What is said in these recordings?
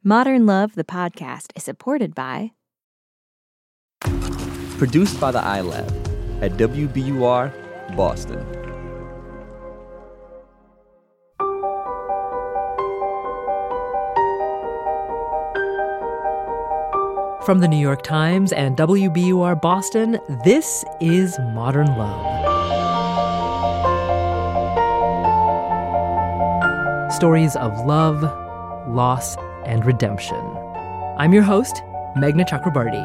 Modern Love, the podcast, is supported by... Produced by the iLab at WBUR, Boston. From the New York Times and WBUR Boston, this is Modern Love. Stories of love, loss, and redemption. I'm your host, Meghna Chakrabarti.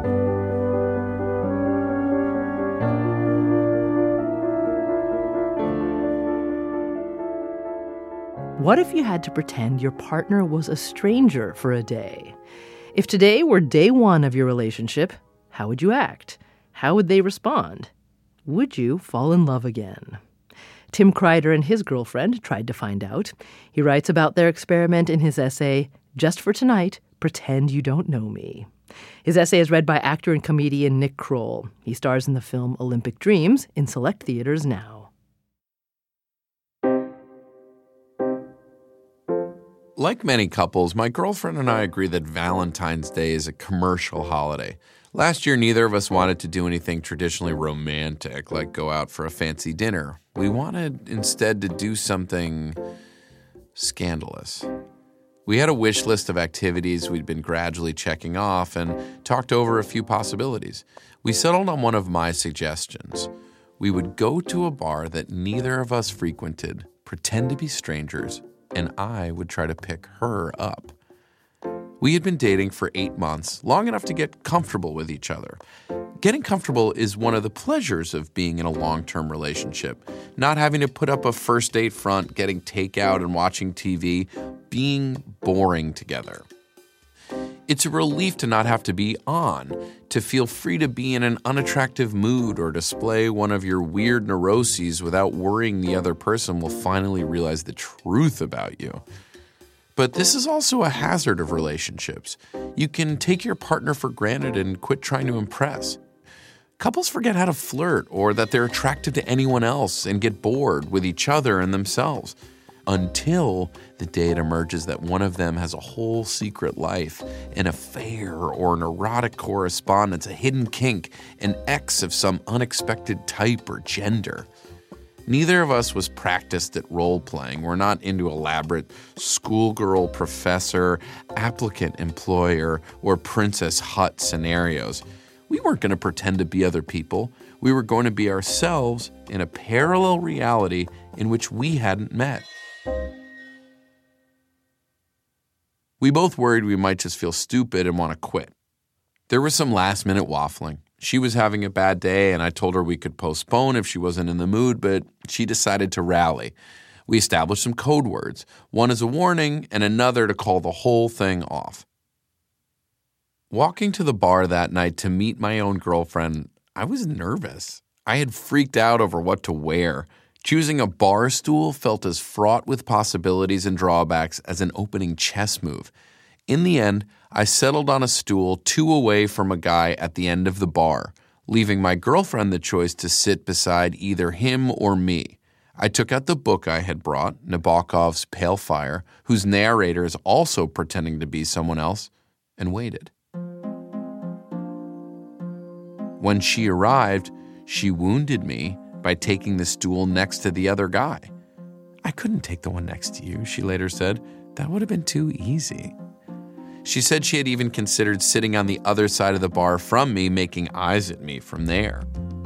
What if you had to pretend your partner was a stranger for a day? If today were day one of your relationship, how would you act? How would they respond? Would you fall in love again? Tim Kreider and his girlfriend tried to find out. He writes about their experiment in his essay, Just for Tonight, Pretend You Don't Know Me. His essay is read by actor and comedian Nick Kroll. He stars in the film Olympic Dreams in select theaters now. Like many couples, my girlfriend and I agree that Valentine's Day is a commercial holiday. Last year, neither of us wanted to do anything traditionally romantic, like go out for a fancy dinner. We wanted instead to do something scandalous. We had a wish list of activities we'd been gradually checking off and talked over a few possibilities. We settled on one of my suggestions. We would go to a bar that neither of us frequented, pretend to be strangers, and I would try to pick her up. We had been dating for 8 months, long enough to get comfortable with each other. Getting comfortable is one of the pleasures of being in a long-term relationship. Not having to put up a first date front, getting takeout and watching TV, being boring together. It's a relief to not have to be on, to feel free to be in an unattractive mood or display one of your weird neuroses without worrying the other person will finally realize the truth about you. But this is also a hazard of relationships. You can take your partner for granted and quit trying to impress. Couples forget how to flirt or that they're attracted to anyone else and get bored with each other and themselves. Until the day it emerges that one of them has a whole secret life, an affair or an erotic correspondence, a hidden kink, an ex of some unexpected type or gender. Neither of us was practiced at role-playing. We're not into elaborate schoolgirl professor, applicant employer, or Princess Hut scenarios. We weren't going to pretend to be other people. We were going to be ourselves in a parallel reality in which we hadn't met. We both worried we might just feel stupid and want to quit. There was some last-minute waffling. She was having a bad day, and I told her we could postpone if she wasn't in the mood, but she decided to rally. We established some code words, one as a warning and another to call the whole thing off. Walking to the bar that night to meet my own girlfriend, I was nervous. I had freaked out over what to wear. Choosing a bar stool felt as fraught with possibilities and drawbacks as an opening chess move. In the end, I settled on a stool 2 away from a guy at the end of the bar, leaving my girlfriend the choice to sit beside either him or me. I took out the book I had brought, Nabokov's Pale Fire, whose narrator is also pretending to be someone else, and waited. When she arrived, she wounded me by taking the stool next to the other guy. "I couldn't take the one next to you," she later said. "That would have been too easy." She said she had even considered sitting on the other side of the bar from me, making eyes at me from there.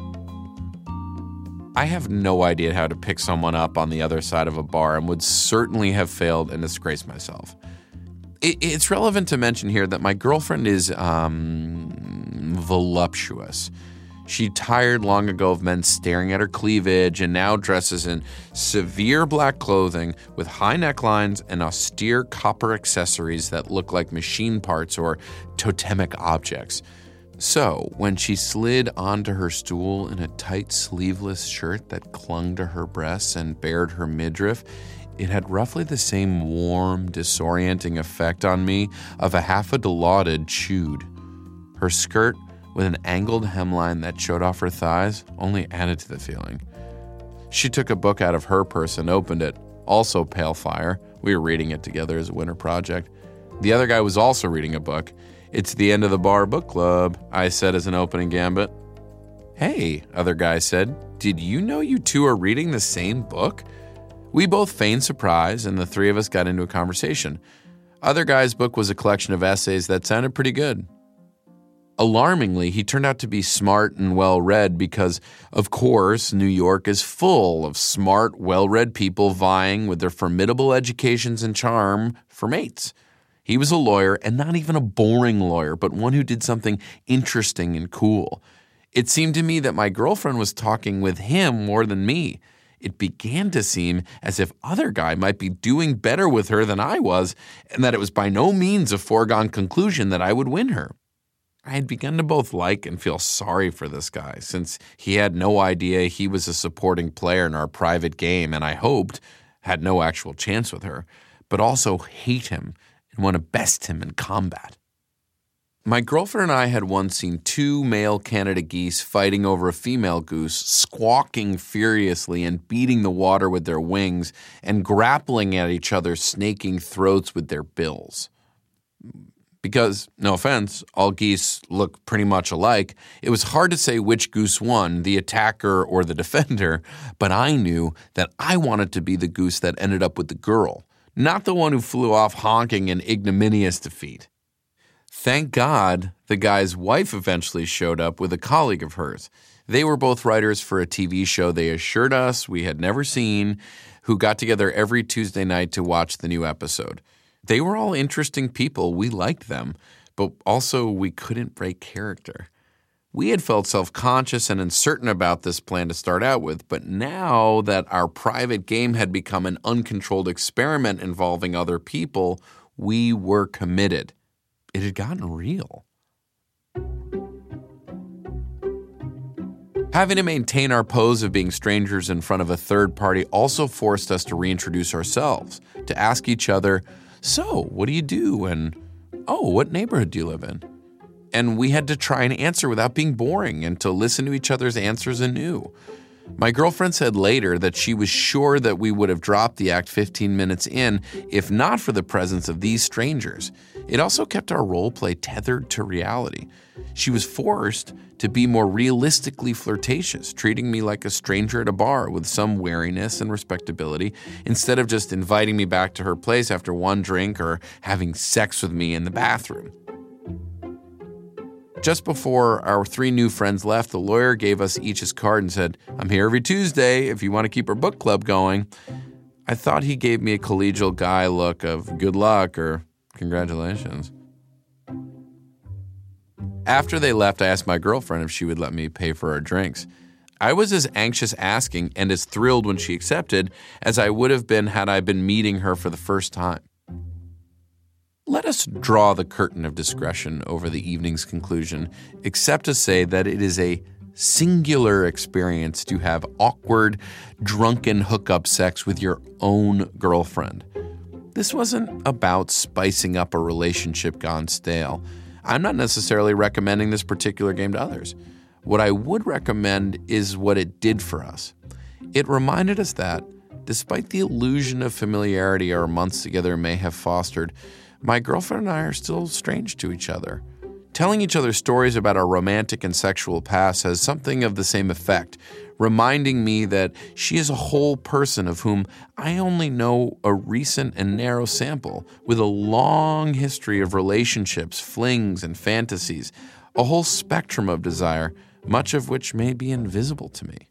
I have no idea how to pick someone up on the other side of a bar and would certainly have failed and disgraced myself. It's relevant to mention here that my girlfriend is voluptuous. She tired long ago of men staring at her cleavage and now dresses in severe black clothing with high necklines and austere copper accessories that look like machine parts or totemic objects. So, when she slid onto her stool in a tight sleeveless shirt that clung to her breasts and bared her midriff, it had roughly the same warm, disorienting effect on me of a half a Dilaudid chewed. Her skirt, with an angled hemline that showed off her thighs, only added to the feeling. She took a book out of her purse and opened it, also Pale Fire. We were reading it together as a winter project. The other guy was also reading a book. "It's the end of the bar book club," I said as an opening gambit. "Hey," other guy said, "did you know you two are reading the same book?" We both feigned surprise, and the three of us got into a conversation. Other guy's book was a collection of essays that sounded pretty good. Alarmingly, he turned out to be smart and well-read because, of course, New York is full of smart, well-read people vying with their formidable educations and charm for mates. He was a lawyer, and not even a boring lawyer, but one who did something interesting and cool. It seemed to me that my girlfriend was talking with him more than me. It began to seem as if other guy might be doing better with her than I was, and that it was by no means a foregone conclusion that I would win her. I had begun to both like and feel sorry for this guy, since he had no idea he was a supporting player in our private game, and I hoped had no actual chance with her, but also hate him and want to best him in combat. My girlfriend and I had once seen two male Canada geese fighting over a female goose, squawking furiously and beating the water with their wings and grappling at each other, snaking throats with their bills. Because, no offense, all geese look pretty much alike, it was hard to say which goose won, the attacker or the defender, but I knew that I wanted to be the goose that ended up with the girl, not the one who flew off honking in ignominious defeat. Thank God the guy's wife eventually showed up with a colleague of hers. They were both writers for a TV show they assured us we had never seen, who got together every Tuesday night to watch the new episode. They were all interesting people. We liked them, but also we couldn't break character. We had felt self-conscious and uncertain about this plan to start out with, but now that our private game had become an uncontrolled experiment involving other people, we were committed. It had gotten real. Having to maintain our pose of being strangers in front of a third party also forced us to reintroduce ourselves, to ask each other, "So, what do you do?" and, "Oh, what neighborhood do you live in?" And we had to try and answer without being boring and to listen to each other's answers anew. My girlfriend said later that she was sure that we would have dropped the act 15 minutes in if not for the presence of these strangers. It also kept our role play tethered to reality. She was forced to be more realistically flirtatious, treating me like a stranger at a bar with some wariness and respectability, instead of just inviting me back to her place after one drink or having sex with me in the bathroom. Just before our three new friends left, the lawyer gave us each his card and said, "I'm here every Tuesday if you want to keep our book club going." I thought he gave me a collegial guy look of good luck or congratulations. After they left, I asked my girlfriend if she would let me pay for our drinks. I was as anxious asking and as thrilled when she accepted as I would have been had I been meeting her for the first time. Let us draw the curtain of discretion over the evening's conclusion, except to say that it is a singular experience to have awkward, drunken hookup sex with your own girlfriend. This wasn't about spicing up a relationship gone stale. I'm not necessarily recommending this particular game to others. What I would recommend is what it did for us. It reminded us that, despite the illusion of familiarity our months together may have fostered, my girlfriend and I are still strange to each other. Telling each other stories about our romantic and sexual past has something of the same effect, reminding me that she is a whole person of whom I only know a recent and narrow sample, with a long history of relationships, flings, and fantasies, a whole spectrum of desire, much of which may be invisible to me.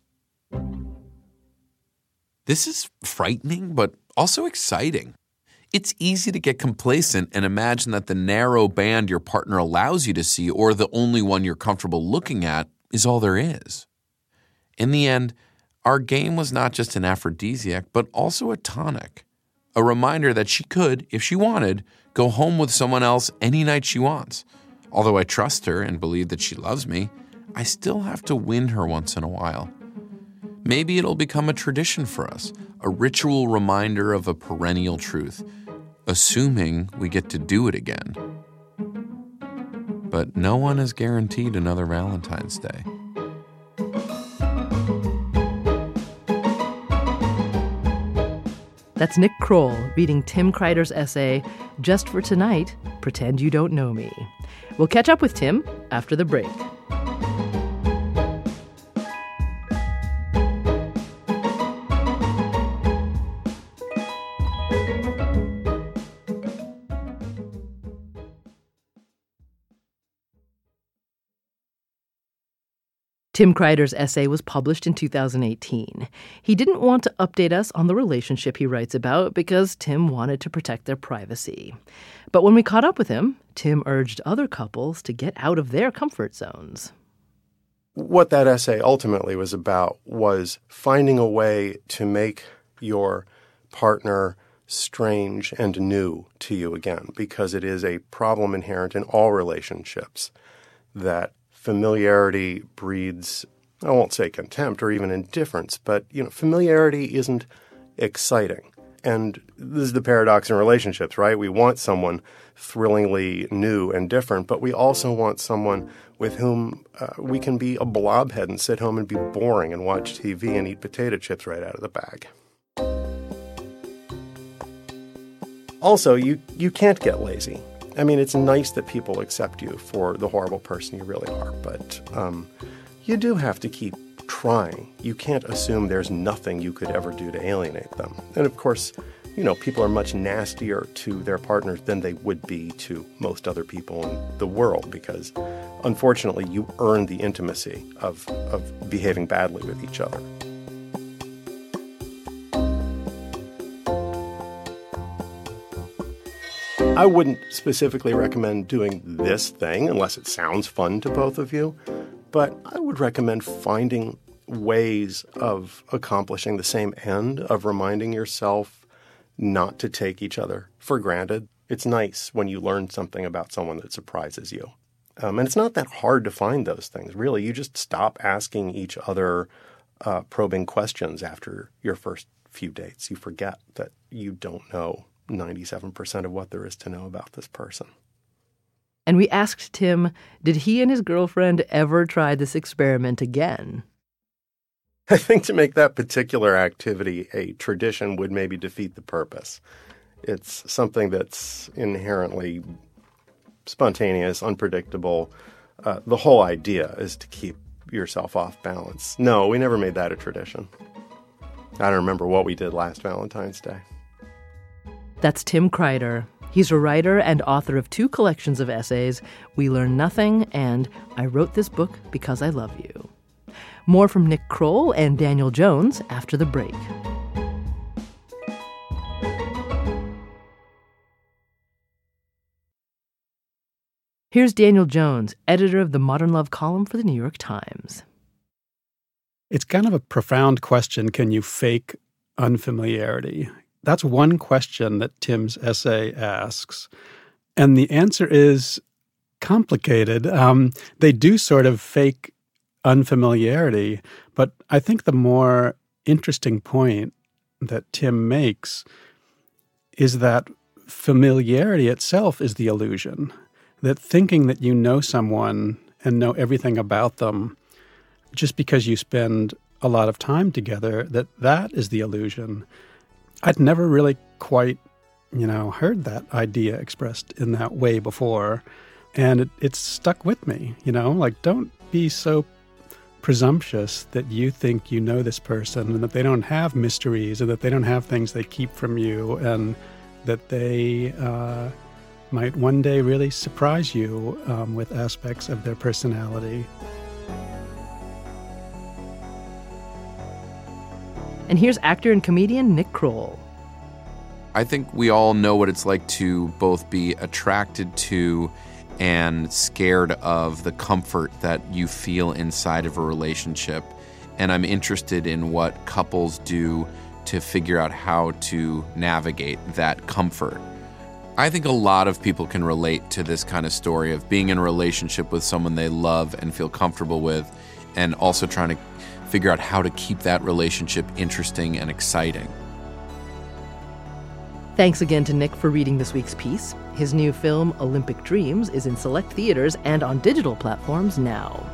This is frightening, but also exciting. It's easy to get complacent and imagine that the narrow band your partner allows you to see, or the only one you're comfortable looking at, is all there is. In the end, our game was not just an aphrodisiac, but also a tonic, a reminder that she could, if she wanted, go home with someone else any night she wants. Although I trust her and believe that she loves me, I still have to win her once in a while. Maybe it'll become a tradition for us, a ritual reminder of a perennial truth, assuming we get to do it again. But no one is guaranteed another Valentine's Day. That's Nick Kroll reading Tim Kreider's essay, Just for Tonight, Pretend You Don't Know Me. We'll catch up with Tim after the break. Tim Kreider's essay was published in 2018. He didn't want to update us on the relationship he writes about because Tim wanted to protect their privacy. But when we caught up with him, Tim urged other couples to get out of their comfort zones. What that essay ultimately was about was finding a way to make your partner strange and new to you again, because it is a problem inherent in all relationships that familiarity breeds, I won't say contempt or even indifference, but, familiarity isn't exciting. And this is the paradox in relationships, right? We want someone thrillingly new and different, but we also want someone with whom we can be a blobhead and sit home and be boring and watch TV and eat potato chips right out of the bag. Also, you can't get lazy. I mean, it's nice that people accept you for the horrible person you really are, but you do have to keep trying. You can't assume there's nothing you could ever do to alienate them. And of course, people are much nastier to their partners than they would be to most other people in the world because, unfortunately, you earn the intimacy of behaving badly with each other. I wouldn't specifically recommend doing this thing unless it sounds fun to both of you, but I would recommend finding ways of accomplishing the same end, of reminding yourself not to take each other for granted. It's nice when you learn something about someone that surprises you. And it's not that hard to find those things, really. You just stop asking each other probing questions after your first few dates. You forget that you don't know 97% of what there is to know about this person. And we asked Tim, did he and his girlfriend ever try this experiment again? I think to make that particular activity a tradition would maybe defeat the purpose. It's something that's inherently spontaneous, unpredictable. The whole idea is to keep yourself off balance. No, we never made that a tradition. I don't remember what we did last Valentine's Day. That's Tim Kreider. He's a writer and author of 2 collections of essays, We Learn Nothing and I Wrote This Book Because I Love You. More from Nick Kroll and Daniel Jones after the break. Here's Daniel Jones, editor of the Modern Love column for the New York Times. It's kind of a profound question, can you fake unfamiliarity? That's one question that Tim's essay asks. And the answer is complicated. They do sort of fake unfamiliarity, but I think the more interesting point that Tim makes is that familiarity itself is the illusion. That thinking that you know someone and know everything about them just because you spend a lot of time together, that is the illusion. I'd never really quite, heard that idea expressed in that way before. And it's stuck with me, don't be so presumptuous that you think you know this person and that they don't have mysteries and that they don't have things they keep from you and that they might one day really surprise you with aspects of their personality. And here's actor and comedian Nick Kroll. I think we all know what it's like to both be attracted to and scared of the comfort that you feel inside of a relationship. And I'm interested in what couples do to figure out how to navigate that comfort. I think a lot of people can relate to this kind of story of being in a relationship with someone they love and feel comfortable with, and also trying to figure out how to keep that relationship interesting and exciting. Thanks again to Nick for reading this week's piece. His new film, Olympic Dreams, is in select theaters and on digital platforms now.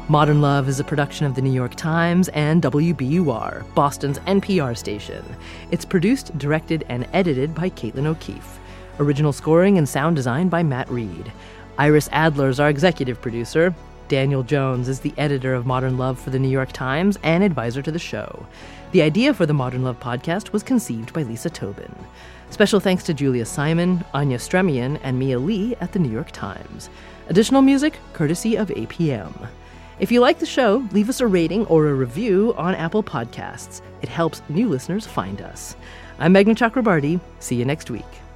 Modern Love is a production of the New York Times and WBUR, Boston's NPR station. It's produced, directed, and edited by Caitlin O'Keefe. Original scoring and sound design by Matt Reed. Iris Adler is our executive producer. Daniel Jones is the editor of Modern Love for the New York Times and advisor to the show. The idea for the Modern Love podcast was conceived by Lisa Tobin. Special thanks to Julia Simon, Anya Stremian, and Mia Lee at the New York Times. Additional music courtesy of APM. If you like the show, leave us a rating or a review on Apple Podcasts. It helps new listeners find us. I'm Meghna Chakrabarti. See you next week.